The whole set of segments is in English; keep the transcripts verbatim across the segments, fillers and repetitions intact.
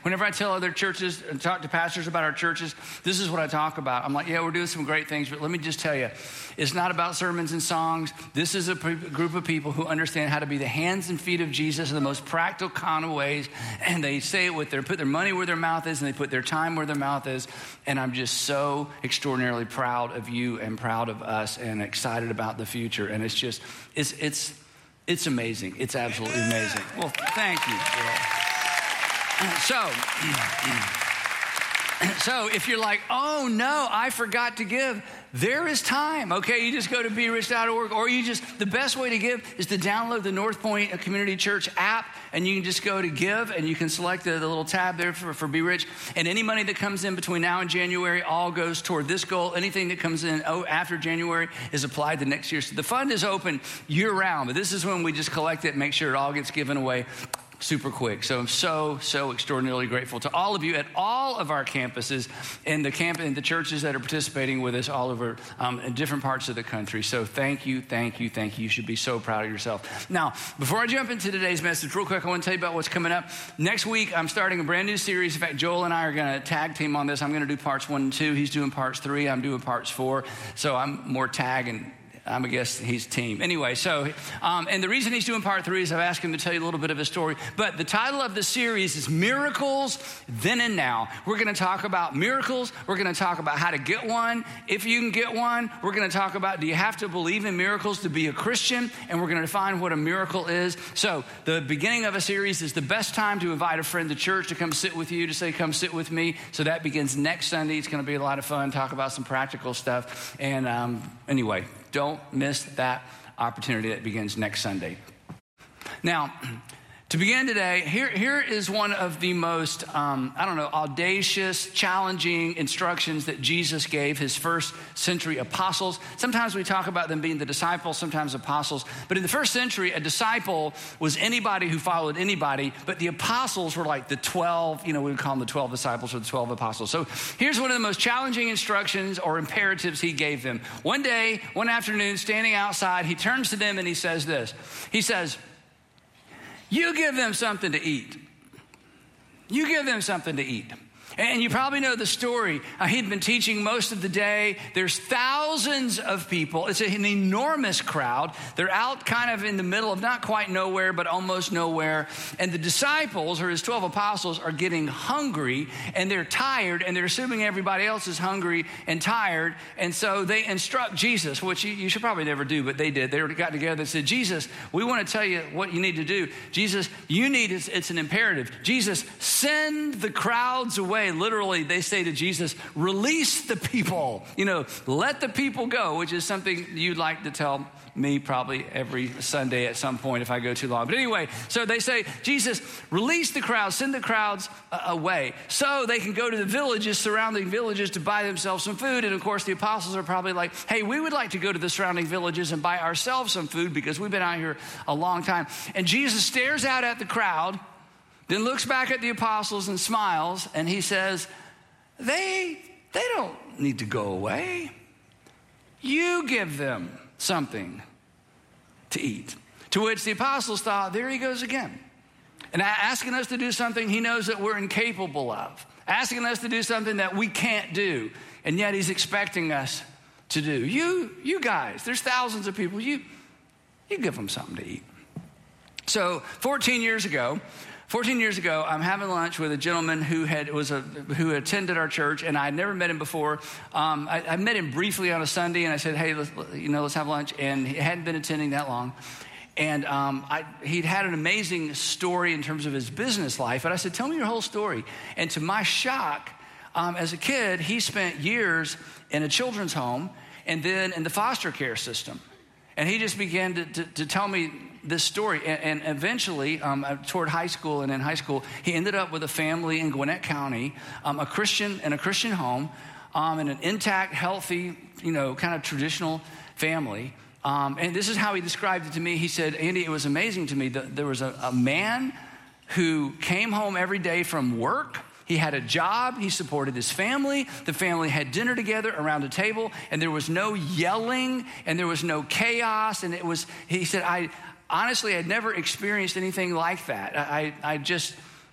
Whenever I tell other churches and talk to pastors about our churches, this is what I talk about. I'm like, yeah, we're doing some great things, but let me just tell you, it's not about sermons and songs. This is a group of people who understand how to be the hands and feet of Jesus in the most practical kind of ways, and they say it with their, put their money where their mouth is, and they put their time where their mouth is, and I'm just so extraordinarily proud of you and proud of us and excited about the future, and it's just, it's, it's, it's amazing. It's absolutely amazing. Well, thank you. Yeah. So, so if you're like, oh no, I forgot to give, there is time, okay? You just go to be rich dot org, or you just, the best way to give is to download the North Point Community Church app, and you can just go to give, and you can select the, the little tab there for, for Be Rich, and any money that comes in between now and January all goes toward this goal. Anything that comes in oh, after January is applied to next year. So the fund is open year-round, but this is when we just collect it and make sure it all gets given away super quick. So I'm so, so extraordinarily grateful to all of you at all of our campuses and the camp and the churches that are participating with us all over um, in different parts of the country. So thank you, thank you, thank you. You should be so proud of yourself. Now, before I jump into today's message, real quick, I want to tell you about what's coming up. Next week, I'm starting a brand new series. In fact, Joel and I are going to tag team on this. I'm going to do parts one and two. He's doing parts three. I'm doing parts four. So I'm more tag and I'm a guess he's team. Anyway, so, um, and the reason he's doing part three is I've asked him to tell you a little bit of his story. But the title of the series is Miracles Then and Now. We're going to talk about miracles. We're going to talk about how to get one. If you can get one, we're going to talk about, do you have to believe in miracles to be a Christian? And we're going to define what a miracle is. So the beginning of a series is the best time to invite a friend to church to come sit with you, to say, come sit with me. So that begins next Sunday. It's going to be a lot of fun, talk about some practical stuff. And um, anyway, don't miss that opportunity that begins next Sunday. Now, to begin today, here, here is one of the most, um, I don't know, audacious, challenging instructions that Jesus gave his first century apostles. Sometimes we talk about them being the disciples, sometimes apostles. But in the first century, a disciple was anybody who followed anybody. But the apostles were like the twelve, you know, we would call them the twelve disciples or the twelve apostles. So here's one of the most challenging instructions or imperatives he gave them. One day, one afternoon, standing outside, he turns to them and he says this. He says, you give them something to eat. You give them something to eat. And you probably know the story. Uh, he'd been teaching most of the day. There's thousands of people. It's an enormous crowd. They're out kind of in the middle of not quite nowhere, but almost nowhere. And the disciples, or his twelve apostles, are getting hungry, and they're tired, and they're assuming everybody else is hungry and tired. And so they instruct Jesus, which you, you should probably never do, but they did. They got together and said, Jesus, we want to tell you what you need to do. Jesus, you need, it's, it's an imperative. Jesus, send the crowds away. Literally, they say to Jesus, release the people, you know, let the people go, which is something you'd like to tell me probably every Sunday at some point if I go too long. But anyway, so they say, Jesus, release the crowds, send the crowds uh, away so they can go to the villages, surrounding villages to buy themselves some food. And of course, the apostles are probably like, hey, we would like to go to the surrounding villages and buy ourselves some food because we've been out here a long time. And Jesus stares out at the crowd, then looks back at the apostles and smiles, and he says, they, they don't need to go away. You give them something to eat. To which the apostles thought, there he goes again. And asking us to do something he knows that we're incapable of. Asking us to do something that we can't do. And yet he's expecting us to do. You, you guys, there's thousands of people. You, you give them something to eat. So fourteen years ago, fourteen years ago, I'm having lunch with a gentleman who had was a who attended our church, and I had never met him before. Um, I, I met him briefly on a Sunday, and I said, "Hey, let's, you know, let's have lunch." And he hadn't been attending that long, and um, I, he'd had an amazing story in terms of his business life. And I said, "Tell me your whole story." And to my shock, um, as a kid, he spent years in a children's home and then in the foster care system. And he just began to, to, to tell me this story. And, and eventually, um, toward high school and in high school, he ended up with a family in Gwinnett County, um, a Christian in a Christian home, um, in an intact, healthy, you know, kind of traditional family. Um, and this is how he described it to me. He said, Andy, it was amazing to me that there was a, a man who came home every day from work. He had a job, he supported his family, the family had dinner together around a table, and there was no yelling, and there was no chaos, and it was, he said, I honestly had never experienced anything like that. I, I just,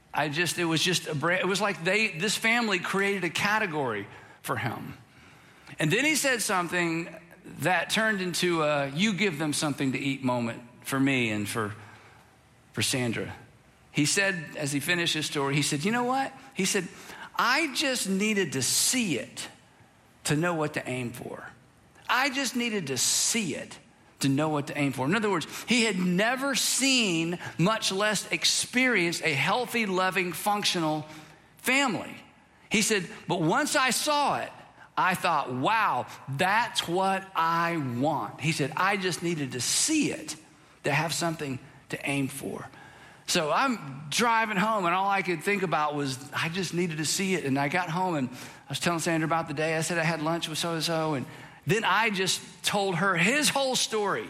I just, it was just, a brand, it was like they, this family created a category for him. And then he said something that turned into a you give them something to eat moment for me and for, for Sandra. He said, as he finished his story, he said, you know what? He said, I just needed to see it to know what to aim for. I just needed to see it to know what to aim for. In other words, he had never seen, much less experienced, a healthy, loving, functional family. He said, but once I saw it, I thought, wow, that's what I want. He said, I just needed to see it to have something to aim for. So I'm driving home, and all I could think about was I just needed to see it. And I got home, and I was telling Sandra about the day. I said I had lunch with so-and-so, and then I just told her his whole story.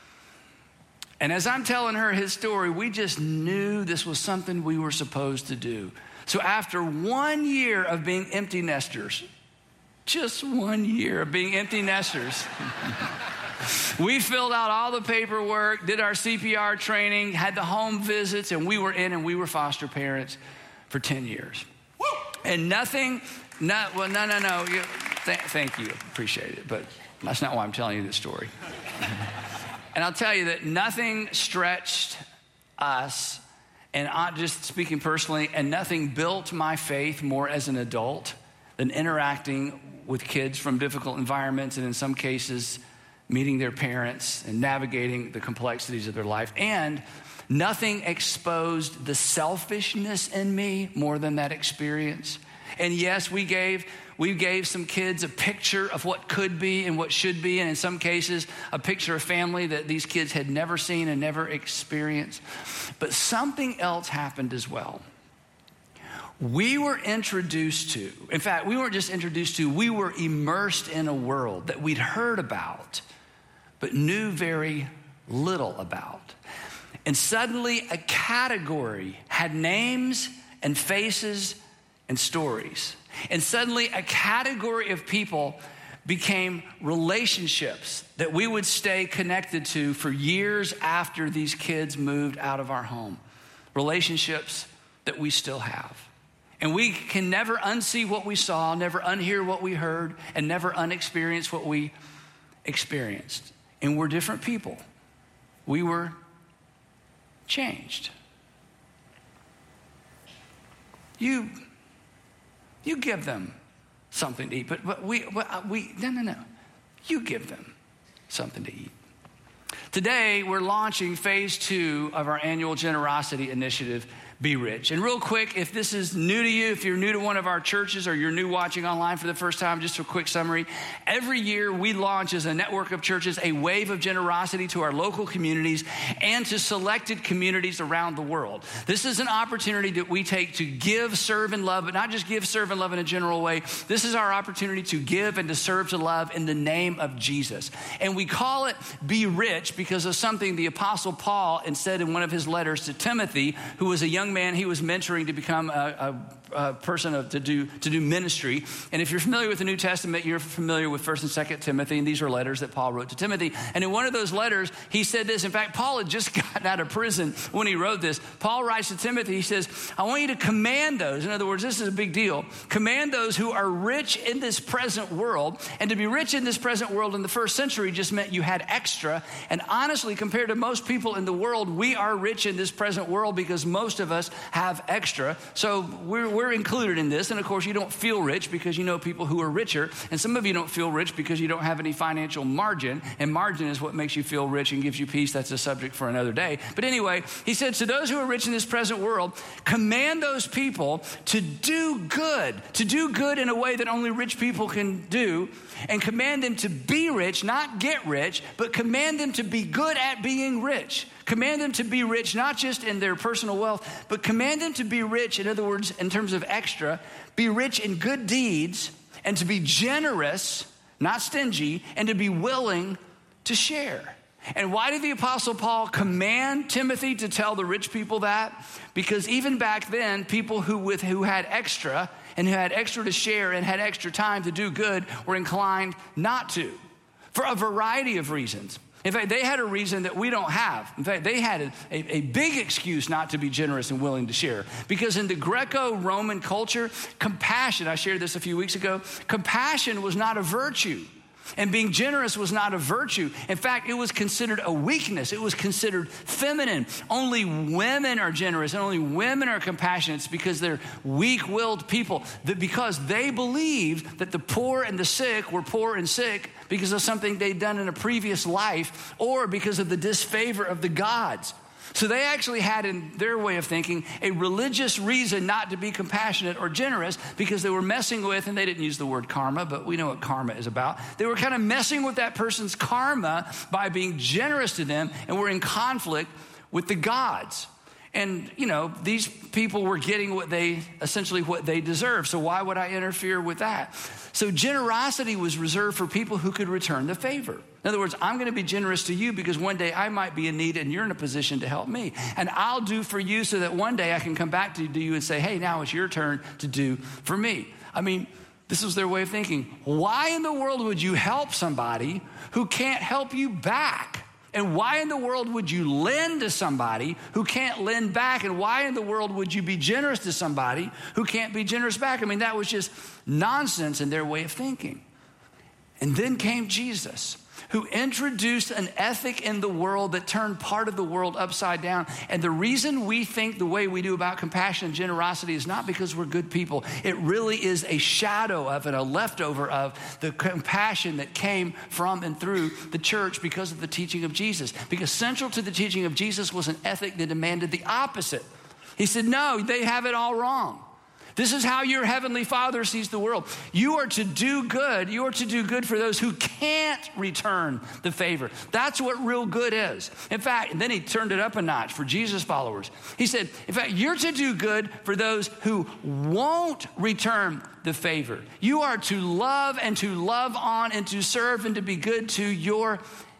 And as I'm telling her his story, we just knew this was something we were supposed to do. So after one year of being empty nesters, just one year of being empty nesters, we filled out all the paperwork, did our C P R training, had the home visits, and we were in and we were foster parents for ten years. Woo! And nothing, no, well, no, no, no. You, th- thank you, appreciate it, but that's not why I'm telling you this story. And I'll tell you that nothing stretched us, and I'm just speaking personally, and nothing built my faith more as an adult than interacting with kids from difficult environments, and in some cases, meeting their parents and navigating the complexities of their life. And nothing exposed the selfishness in me more than that experience. And yes, we gave we gave some kids a picture of what could be and what should be, and in some cases, a picture of family that these kids had never seen and never experienced. But something else happened as well. We were introduced to, in fact, we weren't just introduced to, we were immersed in a world that we'd heard about, but knew very little about. And suddenly a category had names and faces and stories. And suddenly a category of people became relationships that we would stay connected to for years after these kids moved out of our home. Relationships that we still have. And we can never unsee what we saw, never unhear what we heard, and never unexperience what we experienced. And we're different people. We were changed. You, you give them something to eat, but, but we, but we, no, no, no. You give them something to eat. Today, we're launching phase two of our annual generosity initiative, Be Rich. And real quick, if this is new to you, if you're new to one of our churches or you're new watching online for the first time, just a quick summary. Every year we launch as a network of churches a wave of generosity to our local communities and to selected communities around the world. This is an opportunity that we take to give, serve, and love, but not just give, serve, and love in a general way. This is our opportunity to give and to serve, to love in the name of Jesus. And we call it Be Rich because of something the Apostle Paul said in one of his letters to Timothy, who was a young man he was mentoring to become a, a, a person of, to do to do ministry. And if you're familiar with the New Testament, you're familiar with First and Second Timothy, and these are letters that Paul wrote to Timothy. And in one of those letters, he said this. In fact, Paul had just gotten out of prison when he wrote this. Paul writes to Timothy, he says, I want you to command those. In other words, this is a big deal. Command those who are rich in this present world. And to be rich in this present world in the first century just meant you had extra. And honestly, compared to most people in the world, we are rich in this present world because most of us have extra. So we're, we're included in this. And of course, you don't feel rich because you know people who are richer. And some of you don't feel rich because you don't have any financial margin. And margin is what makes you feel rich and gives you peace. That's a subject for another day. But anyway, he said, to those who are rich in this present world, command those people to do good, to do good in a way that only rich people can do. And command them to be rich, not get rich, but command them to be good at being rich. Command them to be rich, not just in their personal wealth, but command them to be rich, in other words, in terms of extra, be rich in good deeds, and to be generous, not stingy, and to be willing to share. And why did the Apostle Paul command Timothy to tell the rich people that? Because even back then, people who with who had extra and who had extra to share and had extra time to do good were inclined not to, for a variety of reasons. In fact, they had a reason that we don't have. In fact, they had a, a, a big excuse not to be generous and willing to share. Because in the Greco-Roman culture, compassion, I shared this a few weeks ago, compassion was not a virtue. And being generous was not a virtue. In fact, it was considered a weakness. It was considered feminine. Only women are generous and only women are compassionate. It's because they're weak-willed people. That because they believed that the poor and the sick were poor and sick because of something they'd done in a previous life or because of the disfavor of the gods. So they actually had, in their way of thinking, a religious reason not to be compassionate or generous because they were messing with, and they didn't use the word karma, but we know what karma is about. They were kind of messing with that person's karma by being generous to them, and were in conflict with the gods. And, you know, these people were getting what they, essentially what they deserve. So why would I interfere with that? So generosity was reserved for people who could return the favor. In other words, I'm going to be generous to you because one day I might be in need and you're in a position to help me. And I'll do for you so that one day I can come back to you and say, hey, now it's your turn to do for me. I mean, this was their way of thinking. Why in the world would you help somebody who can't help you back? And why in the world would you lend to somebody who can't lend back? And why in the world would you be generous to somebody who can't be generous back? I mean, that was just nonsense in their way of thinking. And then came Jesus, who introduced an ethic in the world that turned part of the world upside down. And the reason we think the way we do about compassion and generosity is not because we're good people. It really is a shadow of and a leftover of the compassion that came from and through the church because of the teaching of Jesus. Because central to the teaching of Jesus was an ethic that demanded the opposite. He said, no, they have it all wrong. This is how your heavenly Father sees the world. You are to do good. You are to do good for those who can't return the favor. That's what real good is. In fact, and then he turned it up a notch for Jesus followers. He said, in fact, you're to do good for those who won't return the favor. You are to love and to love on and to serve and to be good to your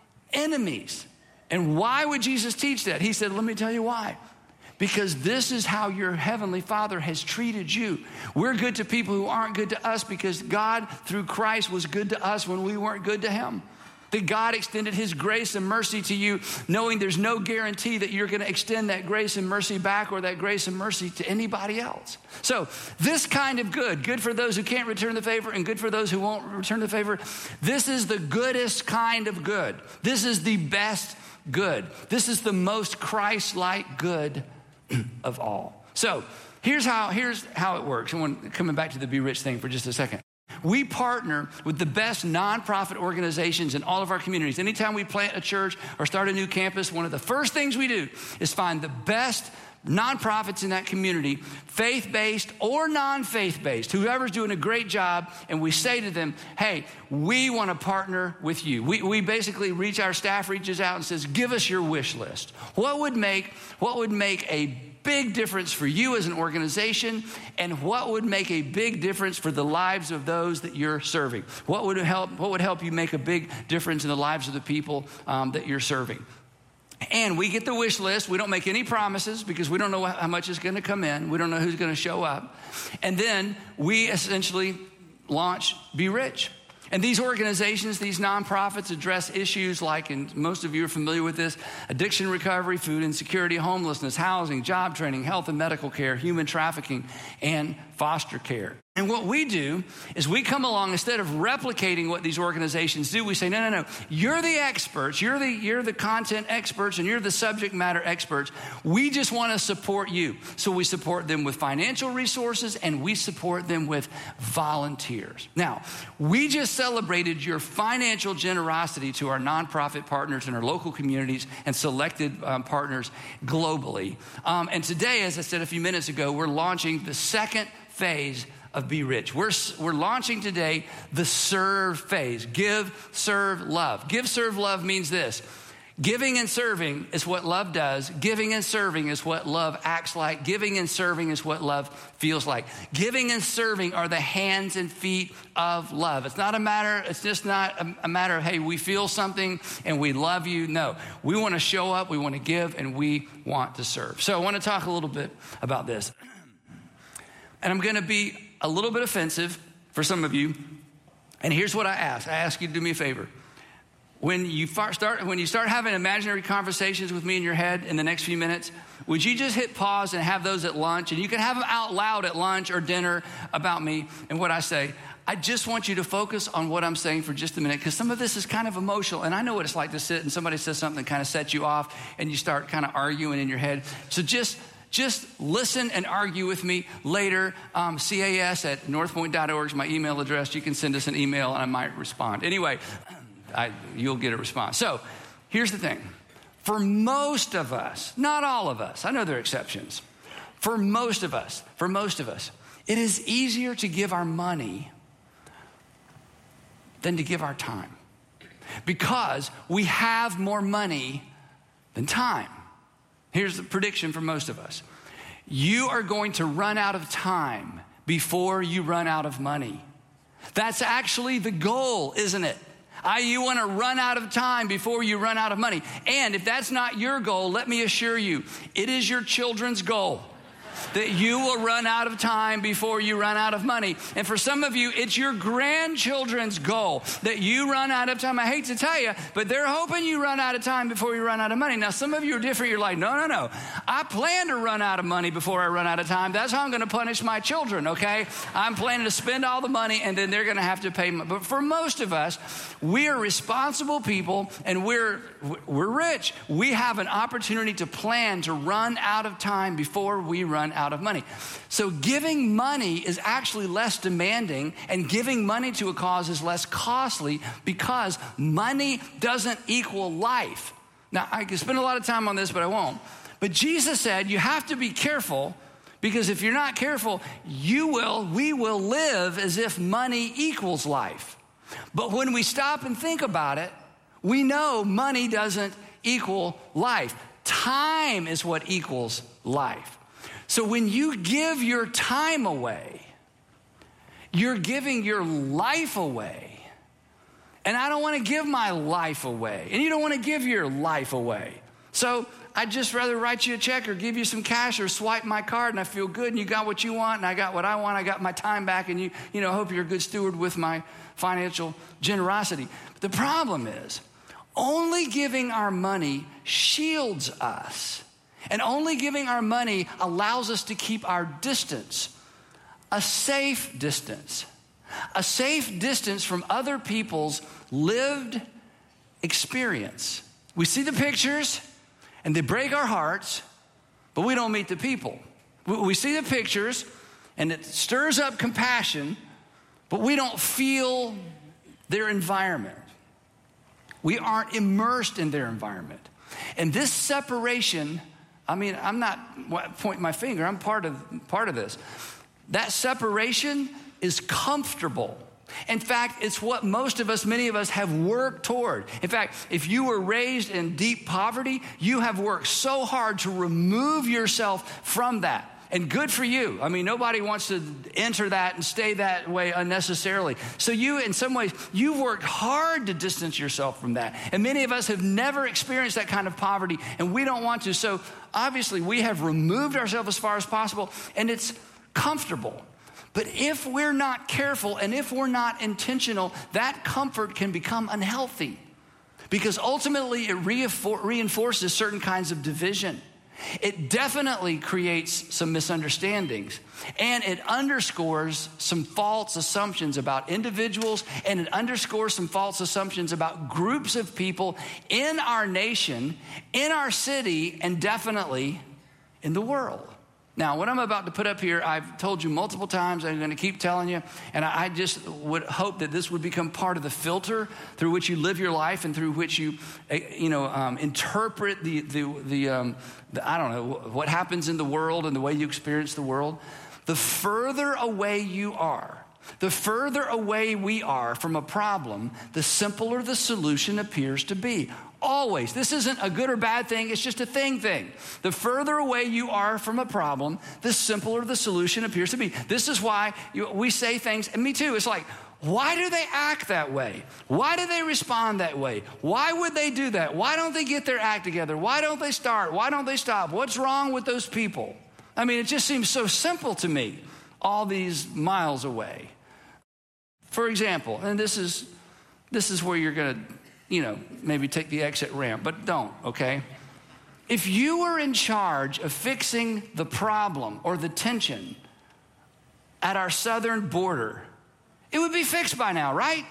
enemies. And why would Jesus teach that? He said, let me tell you why. Because this is how your heavenly Father has treated you. We're good to people who aren't good to us because God, through Christ, was good to us when we weren't good to him. That God extended his grace and mercy to you, knowing there's no guarantee that you're going to extend that grace and mercy back or that grace and mercy to anybody else. So this kind of good, good for those who can't return the favor and good for those who won't return the favor, this is the goodest kind of good. This is the best good. This is the most Christ-like good of all. So here's how here's how it works. I want coming back to the Be Rich thing for just a second. We partner with the best nonprofit organizations in all of our communities. Anytime we plant a church or start a new campus, one of the first things we do is find the best nonprofits in that community, faith-based or non-faith-based, whoever's doing a great job, and we say to them, hey, we want to partner with you. We, we basically reach, our staff reaches out and says, give us your wish list. What would make, what would make a big difference for you as an organization, and what would make a big difference for the lives of those that you're serving? What would help, what would help you make a big difference in the lives of the people um, that you're serving? And we get the wish list. We don't make any promises because we don't know how much is going to come in. We don't know who's going to show up. And then we essentially launch Be Rich. And these organizations, these nonprofits address issues like, and most of you are familiar with this, addiction recovery, food insecurity, homelessness, housing, job training, health and medical care, human trafficking, and foster care. And what we do is we come along, instead of replicating what these organizations do, we say, no, no, no, you're the experts, you're the, you're the content experts, and you're the subject matter experts. We just want to support you. So we support them with financial resources, and we support them with volunteers. Now, we just celebrated your financial generosity to our nonprofit partners in our local communities and selected um, partners globally. Um, and today, as I said a few minutes ago, we're launching the second phase of Be Rich. We're, we're launching today the serve phase. Give, serve, love. Give, serve, love means this. Giving and serving is what love does. Giving and serving is what love acts like. Giving and serving is what love feels like. Giving and serving are the hands and feet of love. It's not a matter, it's just not a, a matter of, hey, we feel something and we love you. No, we want to show up, we want to give, and we want to serve. So I want to talk a little bit about this. And I'm going to be a little bit offensive for some of you. And here's what I ask. I ask you to do me a favor. when you start when you start having imaginary conversations with me in your head in the next few minutes, would you just hit pause and have those at lunch? And you can have them out loud at lunch or dinner about me and what I say. I just want you to focus on what I'm saying for just a minute, because some of this is kind of emotional. And I know what it's like to sit and somebody says something that kind of sets you off and you start kind of arguing in your head. So just Just listen and argue with me later. Um, C A S at northpoint dot org is my email address. You can send us an email and I might respond. Anyway, I, you'll get a response. So here's the thing. For most of us, not all of us, I know there are exceptions. For most of us, for most of us, it is easier to give our money than to give our time, because we have more money than time. Here's the prediction for most of us. You are going to run out of time before you run out of money. That's actually the goal, isn't it? I, you want to run out of time before you run out of money. And if that's not your goal, let me assure you, it is your children's goal that you will run out of time before you run out of money. And for some of you, it's your grandchildren's goal that you run out of time. I hate to tell you, but they're hoping you run out of time before you run out of money. Now, some of you are different. You're like, no, no, no. I plan to run out of money before I run out of time. That's how I'm going to punish my children, okay? I'm planning to spend all the money, and then they're going to have to pay. But for most of us, we are responsible people, and we're we're rich. We have an opportunity to plan to run out of time before we run out of money. So giving money is actually less demanding, and giving money to a cause is less costly, because money doesn't equal life. Now, I could spend a lot of time on this, but I won't. But Jesus said you have to be careful, because if you're not careful, you will, we will live as if money equals life. But when we stop and think about it, we know money doesn't equal life. Time is what equals life. So when you give your time away, you're giving your life away. And I don't want to give my life away. And you don't want to give your life away. So I'd just rather write you a check or give you some cash or swipe my card, and I feel good, and you got what you want, and I got what I want. I got my time back, and you, you know, hope you're a good steward with my financial generosity. But the problem is, only giving our money shields us. And only giving our money allows us to keep our distance, a safe distance, a safe distance from other people's lived experience. We see the pictures and they break our hearts, but we don't meet the people. We see the pictures and it stirs up compassion, but we don't feel their environment. We aren't immersed in their environment. And this separation, I mean, I'm not pointing my finger. I'm part of part of this. That separation is comfortable. In fact, it's what most of us, many of us, have worked toward. In fact, if you were raised in deep poverty, you have worked so hard to remove yourself from that. And good for you. I mean, nobody wants to enter that and stay that way unnecessarily. So you, in some ways, you've worked hard to distance yourself from that. And many of us have never experienced that kind of poverty, and we don't want to. So obviously, we have removed ourselves as far as possible, and it's comfortable. But if we're not careful and if we're not intentional, that comfort can become unhealthy, because ultimately it reinforces certain kinds of division. It definitely creates some misunderstandings, and it underscores some false assumptions about individuals, and it underscores some false assumptions about groups of people in our nation, in our city, and definitely in the world. Now, what I'm about to put up here, I've told you multiple times, I'm going to keep telling you, and I just would hope that this would become part of the filter through which you live your life and through which you, you know, um, interpret the, the, the, um, the, I don't know, what happens in the world and the way you experience the world. The further away you are, the further away we are from a problem, the simpler the solution appears to be. Always. This isn't a good or bad thing. It's just a thing thing. The further away you are from a problem, the simpler the solution appears to be. This is why you, we say things, and me too. It's like, why do they act that way? Why do they respond that way? Why would they do that? Why don't they get their act together? Why don't they start? Why don't they stop? What's wrong with those people? I mean, it just seems so simple to me, all these miles away. For example, and this is this is where you're going to you know, maybe take the exit ramp, but don't, okay? If you were in charge of fixing the problem or the tension at our southern border, it would be fixed by now, right?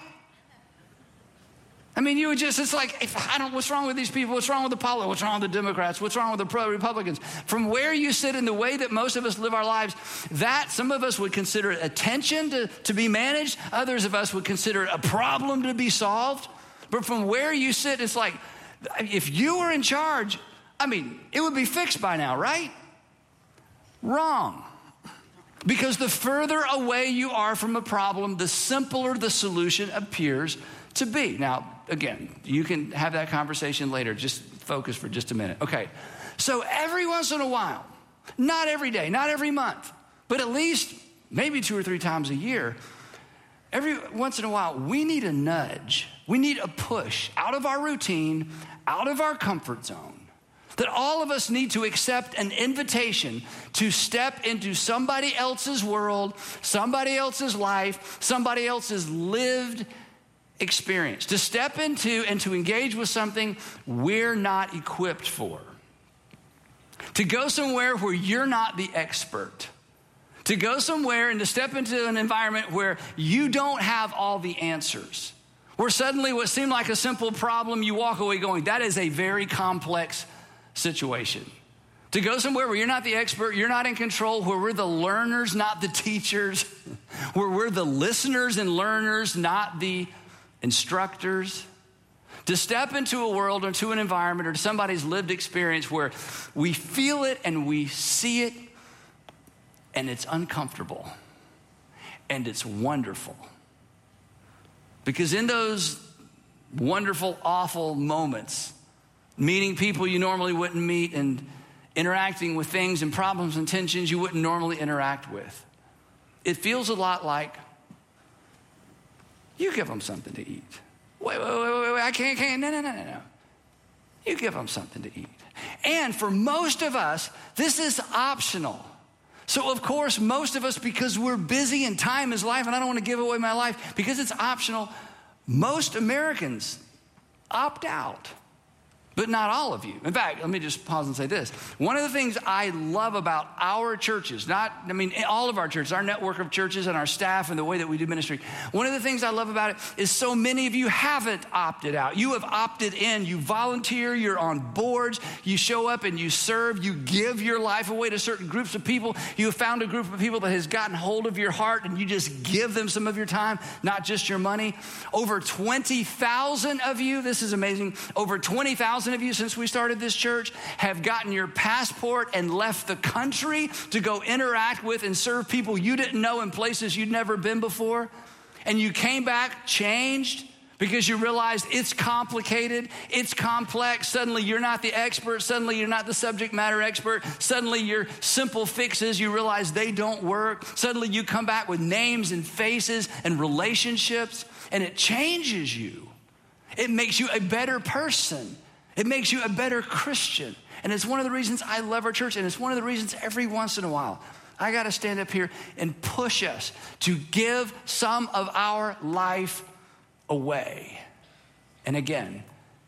I mean, you would just, it's like, if, I don't, what's wrong with these people? What's wrong with the politics? What's wrong with the Democrats? What's wrong with the pro-Republicans? From where you sit in the way that most of us live our lives, that some of us would consider a tension to, to be managed. Others of us would consider it a problem to be solved. But from where you sit, it's like, if you were in charge, I mean, it would be fixed by now, right? Wrong. Because the further away you are from a problem, the simpler the solution appears to be. Now, again, you can have that conversation later. Just focus for just a minute. Okay, so every once in a while, not every day, not every month, but at least maybe two or three times a year, every once in a while, we need a nudge. We need a push out of our routine, out of our comfort zone. That all of us need to accept an invitation to step into somebody else's world, somebody else's life, somebody else's lived experience, to step into and to engage with something we're not equipped for, to go somewhere where you're not the expert, to go somewhere and to step into an environment where you don't have all the answers, where suddenly what seemed like a simple problem, you walk away going, that is a very complex situation. To go somewhere where you're not the expert, you're not in control, where we're the learners, not the teachers, where we're the listeners and learners, not the instructors. To step into a world or to an environment or to somebody's lived experience where we feel it and we see it and it's uncomfortable and it's wonderful. Because in those wonderful, awful moments, meeting people you normally wouldn't meet and interacting with things and problems and tensions you wouldn't normally interact with, it feels a lot like, you give them something to eat. Wait, wait, wait, wait, wait, I can't, can't, no, no, no, no, no. You give them something to eat. And for most of us, this is optional. So of course, most of us, because we're busy and time is life, and I don't want to give away my life, because it's optional, most Americans opt out. But not all of you. In fact, let me just pause and say this. One of the things I love about our churches, not, I mean, all of our churches, our network of churches and our staff and the way that we do ministry, one of the things I love about it is so many of you haven't opted out. You have opted in. You volunteer. You're on boards. You show up and you serve. You give your life away to certain groups of people. You have found a group of people that has gotten hold of your heart and you just give them some of your time, not just your money. Over twenty thousand of you, this is amazing, over twenty thousand of you since we started this church have gotten your passport and left the country to go interact with and serve people you didn't know in places you'd never been before. And you came back changed because you realized it's complicated, it's complex. Suddenly you're not the expert. Suddenly you're not the subject matter expert. Suddenly your simple fixes, you realize they don't work. Suddenly you come back with names and faces and relationships, and it changes you. It makes you a better person. It makes you a better Christian. And it's one of the reasons I love our church. And it's one of the reasons every once in a while, I got to stand up here and push us to give some of our life away. And again,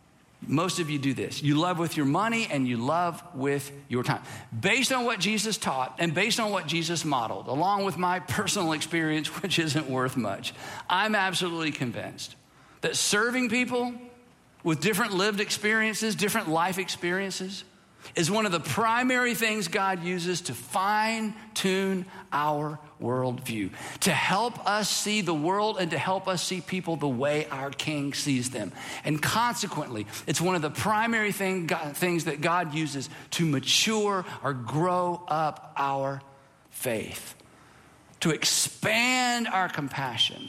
most of you do this. You love with your money and you love with your time. Based on what Jesus taught and based on what Jesus modeled, along with my personal experience, which isn't worth much, I'm absolutely convinced that serving people with different lived experiences, different life experiences, is one of the primary things God uses to fine-tune our worldview, to help us see the world and to help us see people the way our King sees them. And consequently, it's one of the primary thing, God, things that God uses to mature or grow up our faith, to expand our compassion.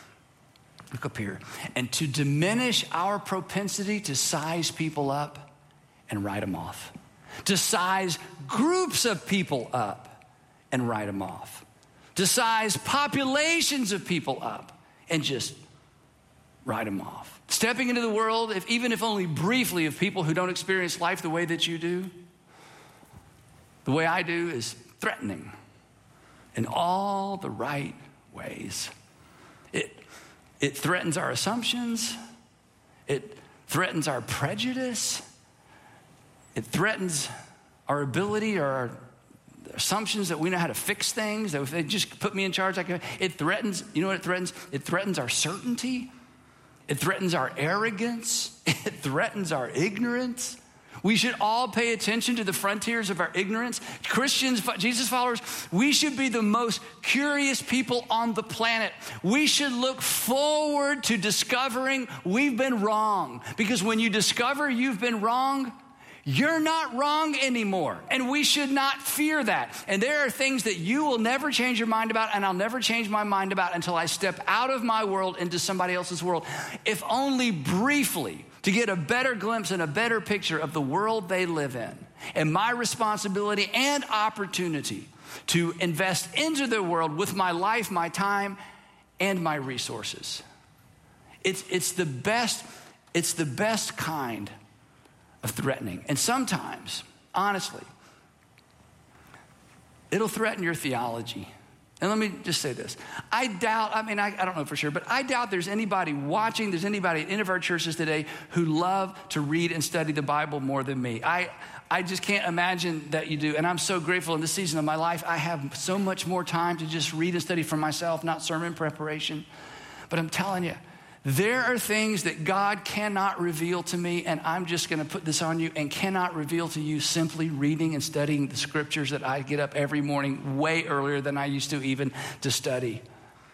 Look up here. And to diminish our propensity to size people up and write them off. To size groups of people up and write them off. To size populations of people up and just write them off. Stepping into the world, if, even if only briefly, of people who don't experience life the way that you do, the way I do, is threatening in all the right ways. It It threatens our assumptions. It threatens our prejudice. It threatens our ability or our assumptions that we know how to fix things, that if they just put me in charge, I can. It threatens, you know what it threatens? It threatens our certainty. It threatens our arrogance. It threatens our ignorance. We should all pay attention to the frontiers of our ignorance. Christians, Jesus followers, we should be the most curious people on the planet. We should look forward to discovering we've been wrong. Because when you discover you've been wrong, you're not wrong anymore, and we should not fear that. And there are things that you will never change your mind about, and I'll never change my mind about until I step out of my world into somebody else's world, if only briefly, to get a better glimpse and a better picture of the world they live in, and my responsibility and opportunity to invest into their world with my life, my time, and my resources. It's, it's the best, it's the best kind of threatening. And sometimes, honestly, it'll threaten your theology. And let me just say this. I doubt, I mean, I, I don't know for sure, but I doubt there's anybody watching, there's anybody at any of our churches today who love to read and study the Bible more than me. I, I just can't imagine that you do. And I'm so grateful in this season of my life, I have so much more time to just read and study for myself, not sermon preparation. But I'm telling you, there are things that God cannot reveal to me, and I'm just going to put this on you, and cannot reveal to you simply reading and studying the scriptures that I get up every morning way earlier than I used to even to study.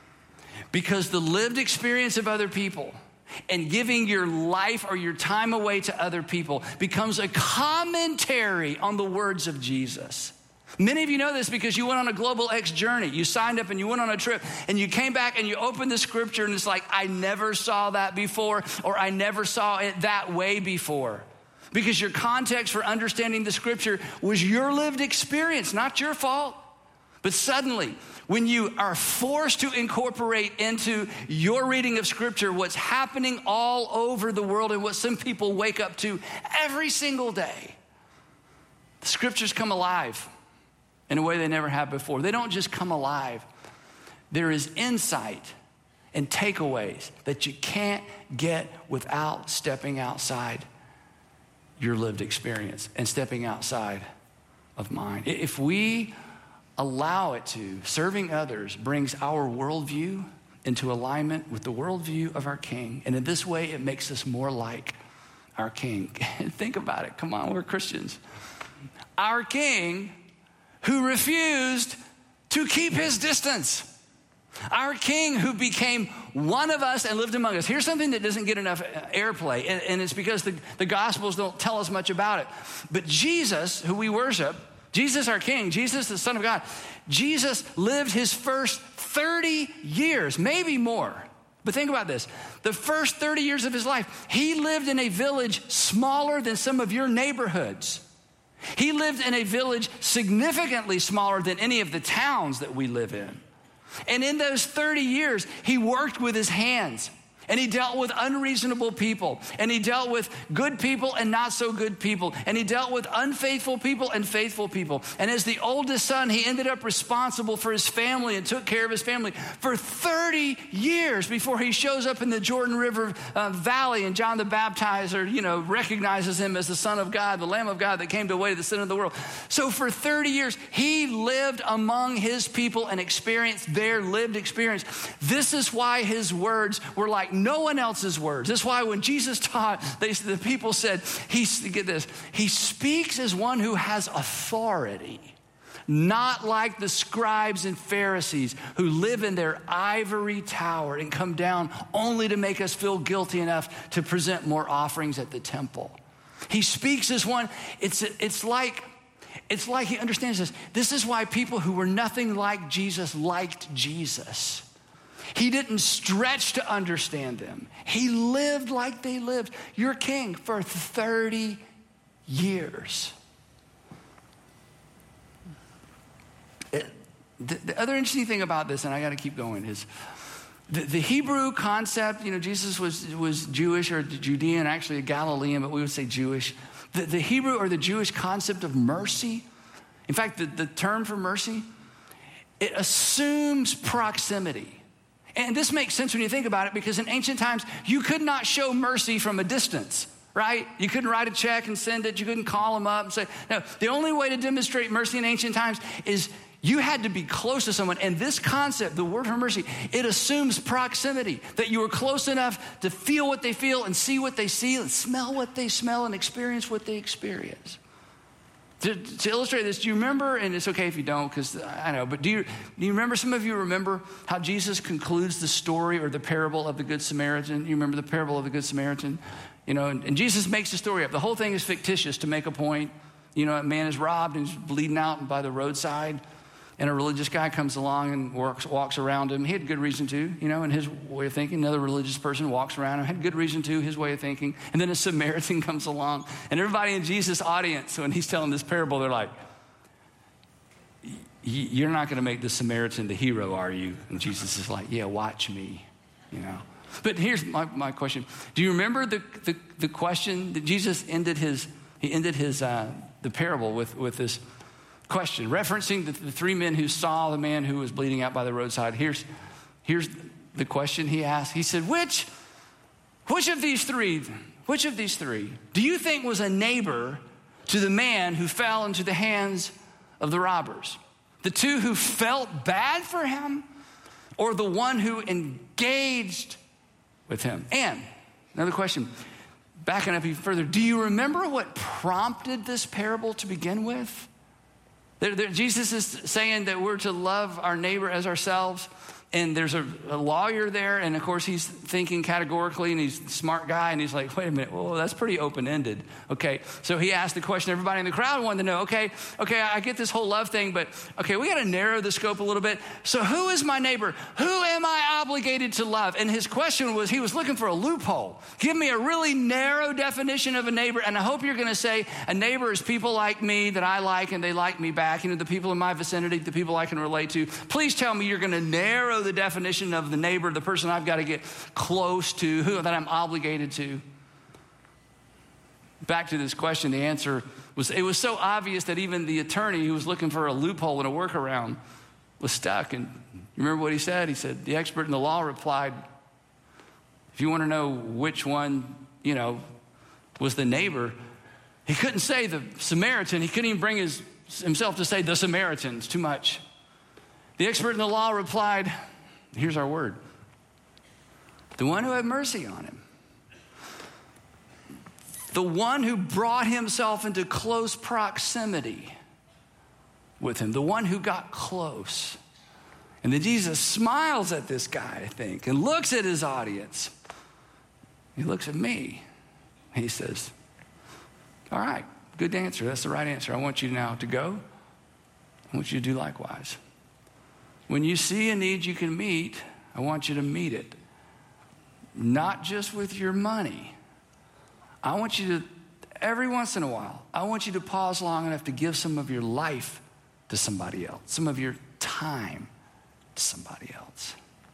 Because the lived experience of other people and giving your life or your time away to other people becomes a commentary on the words of Jesus. Many of you know this because you went on a Global X journey. You signed up and you went on a trip and you came back and you opened the scripture and it's like, I never saw that before, or I never saw it that way before. Because your context for understanding the scripture was your lived experience, not your fault. But suddenly, when you are forced to incorporate into your reading of scripture what's happening all over the world and what some people wake up to every single day, the scriptures come alive in a way they never have before. They don't just come alive. There is insight and takeaways that you can't get without stepping outside your lived experience and stepping outside of mine. If we allow it to, serving others brings our worldview into alignment with the worldview of our King. And in this way, it makes us more like our King. Think about it. Come on, we're Christians. Our King who refused to keep his distance. Our King who became one of us and lived among us. Here's something that doesn't get enough airplay, and, and it's because the, the Gospels don't tell us much about it. But Jesus, who we worship, Jesus our King, Jesus the Son of God, Jesus lived his first thirty years, maybe more. But think about this. The first thirty years of his life, he lived in a village smaller than some of your neighborhoods. He lived in a village significantly smaller than any of the towns that we live in. And in those thirty years, he worked with his hands. And he dealt with unreasonable people. And he dealt with good people and not so good people. And he dealt with unfaithful people and faithful people. And as the oldest son, he ended up responsible for his family and took care of his family for thirty years before he shows up in the Jordan River uh, Valley, and John the Baptizer, you know, recognizes him as the Son of God, the Lamb of God that came to away the sin of the world. So for thirty years, he lived among his people and experienced their lived experience. This is why his words were like no one else's words. That's why when Jesus taught, they, the people said, he, get this, he speaks as one who has authority, not like the scribes and Pharisees who live in their ivory tower and come down only to make us feel guilty enough to present more offerings at the temple. He speaks as one, it's, it's like, it's like he understands this. This is why people who were nothing like Jesus liked Jesus. He didn't stretch to understand them. He lived like they lived. Your King for thirty years. It, the, the other interesting thing about this, and I got to keep going, is the, the Hebrew concept. You know, Jesus was, was Jewish or Judean, actually a Galilean, but we would say Jewish. The, the Hebrew or the Jewish concept of mercy, in fact, the, the term for mercy, it assumes proximity. And this makes sense when you think about it, because in ancient times, you could not show mercy from a distance, right? You couldn't write a check and send it. You couldn't call them up and say, no. The only way to demonstrate mercy in ancient times is you had to be close to someone. And this concept, the word for mercy, it assumes proximity, that you were close enough to feel what they feel and see what they see and smell what they smell and experience what they experience. To, to illustrate this, do you remember, and it's okay if you don't, because I know, but do you, do you remember, some of you remember how Jesus concludes the story or the parable of the Good Samaritan? You remember the parable of the Good Samaritan? You know, and, and Jesus makes the story up. The whole thing is fictitious to make a point. You know, a man is robbed and he's bleeding out by the roadside. And a religious guy comes along and walks, walks around him. He had good reason to, you know, in his way of thinking. Another religious person walks around him, had good reason to, his way of thinking. And then a Samaritan comes along. And everybody in Jesus' audience, when he's telling this parable, they're like, you're not going to make the Samaritan the hero, are you? And Jesus is like, yeah, watch me, you know. But here's my, my question. Do you remember the, the, the question that Jesus ended his, he ended his, uh, the parable with, with this question, referencing the, the three men who saw the man who was bleeding out by the roadside. Here's, here's the question he asked. He said, which, which of these three, which of these three do you think was a neighbor to the man who fell into the hands of the robbers? The two who felt bad for him, or the one who engaged with him? And another question, backing up even further, do you remember what prompted this parable to begin with? There, there, Jesus is saying that we're to love our neighbor as ourselves. And there's a, a lawyer there, and of course he's thinking categorically, and he's a smart guy, and he's like, wait a minute, well, that's pretty open-ended. Okay, so he asked the question everybody in the crowd wanted to know. Okay, okay, I get this whole love thing, but okay, we got to narrow the scope a little bit. So who is my neighbor? Who am I obligated to love? And his question was, he was looking for a loophole. Give me a really narrow definition of a neighbor, and I hope you're going to say a neighbor is people like me that I like, and they like me back. You know, the people in my vicinity, the people I can relate to. Please tell me you're going to narrow the definition of the neighbor, the person I've got to get close to, who that I'm obligated to. Back to this question, the answer was, it was so obvious that even the attorney who was looking for a loophole and a workaround was stuck. And you remember what he said? He said, the expert in the law replied, if you want to know which one, you know, was the neighbor, he couldn't say the Samaritan. He couldn't even bring his, himself to say the Samaritans, too much. The expert in the law replied, here's our word, the one who had mercy on him. The one who brought himself into close proximity with him. The one who got close. And then Jesus smiles at this guy, I think, and looks at his audience. He looks at me. And he says, all right, good answer. That's the right answer. I want you now to go. I want you to do likewise. When you see a need you can meet, I want you to meet it. Not just with your money. I want you to, every once in a while, I want you to pause long enough to give some of your life to somebody else, some of your time to somebody else.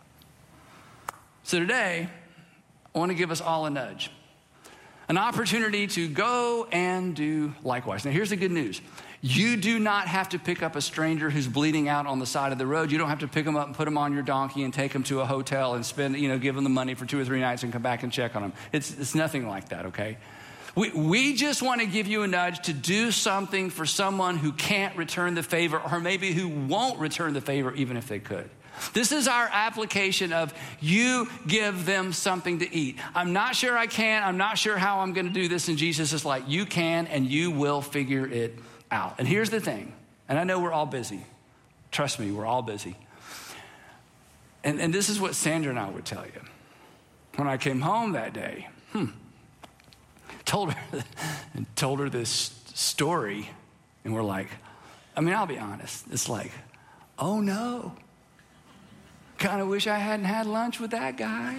So today, I want to give us all a nudge, an opportunity to go and do likewise. Now, here's the good news. You do not have to pick up a stranger who's bleeding out on the side of the road. You don't have to pick them up and put them on your donkey and take them to a hotel and spend, you know, give them the money for two or three nights and come back and check on them. It's, it's nothing like that, okay? We, we just want to give you a nudge to do something for someone who can't return the favor, or maybe who won't return the favor even if they could. This is our application of you give them something to eat. I'm not sure I can. I'm not sure how I'm going to do this. And Jesus is like, you can and you will figure it out. And here's the thing, and I know we're all busy. Trust me, we're all busy. And, and this is what Sandra and I would tell you. When I came home that day, hmm, told her, told her this story, and we're like, I mean, I'll be honest. It's like, oh no, kind of wish I hadn't had lunch with that guy.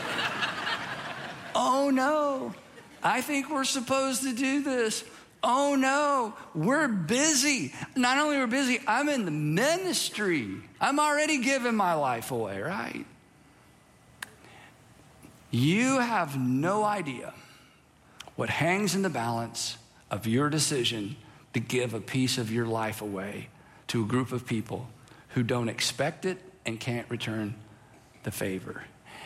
Oh no, I think we're supposed to do this. Oh no, we're busy. Not only we're busy, I'm in the ministry. I'm already giving my life away, right? You have no idea what hangs in the balance of your decision to give a piece of your life away to a group of people who don't expect it and can't return the favor.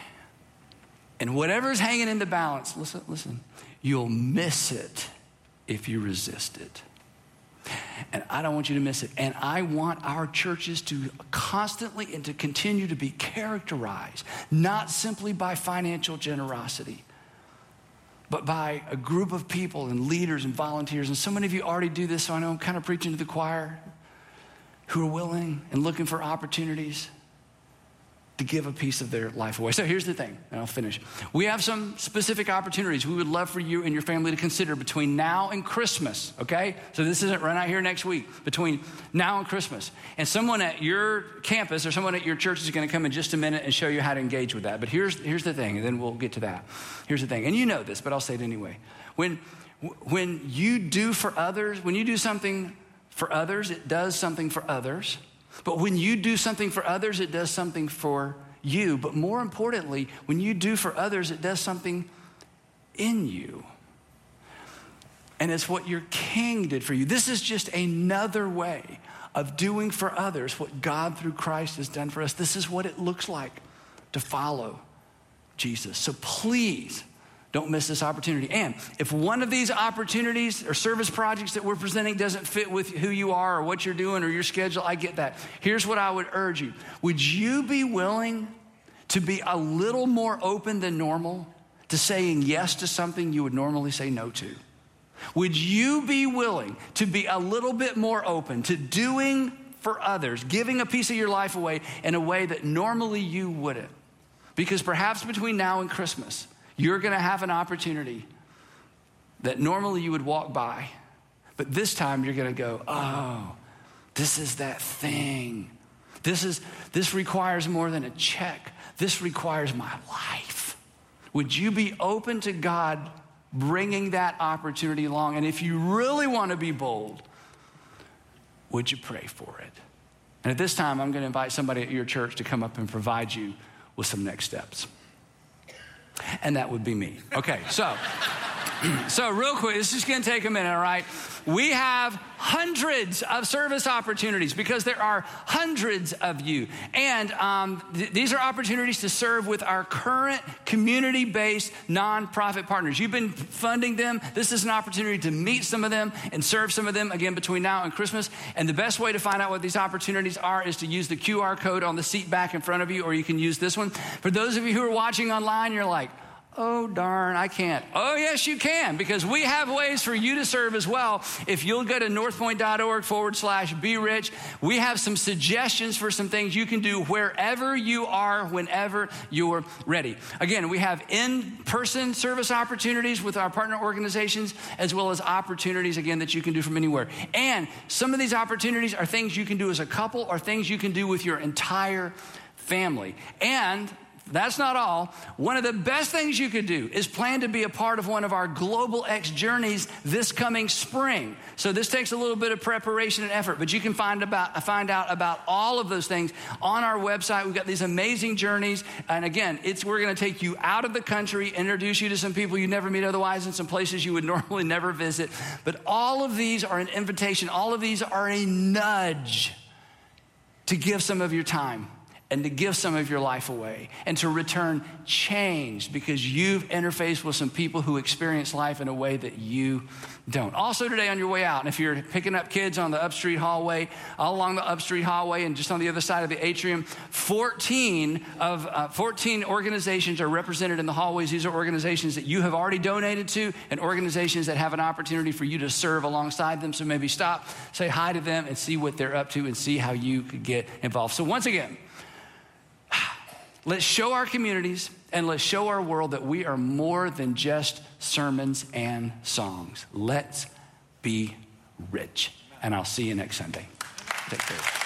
And whatever's hanging in the balance, listen, listen, you'll miss it if you resist it. And I don't want you to miss it. And I want our churches to constantly and to continue to be characterized, not simply by financial generosity, but by a group of people and leaders and volunteers. And so many of you already do this, so I know I'm kind of preaching to the choir, who are willing and looking for opportunities to give a piece of their life away. So here's the thing, and I'll finish. We have some specific opportunities we would love for you and your family to consider between now and Christmas, okay? So this isn't right out here next week, between now and Christmas. And someone at your campus or someone at your church is gonna come in just a minute and show you how to engage with that. But here's, here's the thing, and then we'll get to that. Here's the thing, and you know this, but I'll say it anyway. When, when you do for others, when you do something for others, it does something for others. But when you do something for others, it does something for you. But more importantly, when you do for others, it does something in you. And it's what your King did for you. This is just another way of doing for others what God through Christ has done for us. This is what it looks like to follow Jesus. So please, don't miss this opportunity. And if one of these opportunities or service projects that we're presenting doesn't fit with who you are or what you're doing or your schedule, I get that. Here's what I would urge you. Would you be willing to be a little more open than normal to saying yes to something you would normally say no to? Would you be willing to be a little bit more open to doing for others, giving a piece of your life away in a way that normally you wouldn't? Because perhaps between now and Christmas, you're gonna have an opportunity that normally you would walk by, but this time you're gonna go, oh, this is that thing. This is this requires more than a check. This requires my life. Would you be open to God bringing that opportunity along? And if you really wanna be bold, would you pray for it? And at this time, I'm gonna invite somebody at your church to come up and provide you with some next steps. And that would be me. Okay, so, so real quick, this is gonna take a minute, all right? We have hundreds of service opportunities because there are hundreds of you. And um, th- these are opportunities to serve with our current community-based nonprofit partners. You've been funding them. This is an opportunity to meet some of them and serve some of them, again, between now and Christmas. And the best way to find out what these opportunities are is to use the Q R code on the seat back in front of you, or you can use this one. For those of you who are watching online, you're like, oh, darn, I can't. Oh, yes, you can, because we have ways for you to serve as well. If you'll go to northpoint.org forward slash be rich, we have some suggestions for some things you can do wherever you are, whenever you're ready. Again, we have in-person service opportunities with our partner organizations, as well as opportunities, again, that you can do from anywhere. And some of these opportunities are things you can do as a couple or things you can do with your entire family. And that's not all. One of the best things you could do is plan to be a part of one of our Global X journeys this coming spring. So this takes a little bit of preparation and effort, but you can find about find out about all of those things on our website. We've got these amazing journeys. And again, it's we're going to take you out of the country, introduce you to some people you never meet otherwise in some places you would normally never visit. But all of these are an invitation. All of these are a nudge to give some of your time and to give some of your life away and to return changed because you've interfaced with some people who experience life in a way that you don't. Also today on your way out, and if you're picking up kids on the Upstreet hallway, all along the Upstreet hallway and just on the other side of the atrium, fourteen of uh, fourteen organizations are represented in the hallways. These are organizations that you have already donated to and organizations that have an opportunity for you to serve alongside them. So maybe stop, say hi to them and see what they're up to and see how you could get involved. So once again, let's show our communities and let's show our world that we are more than just sermons and songs. Let's be rich. And I'll see you next Sunday. Take care.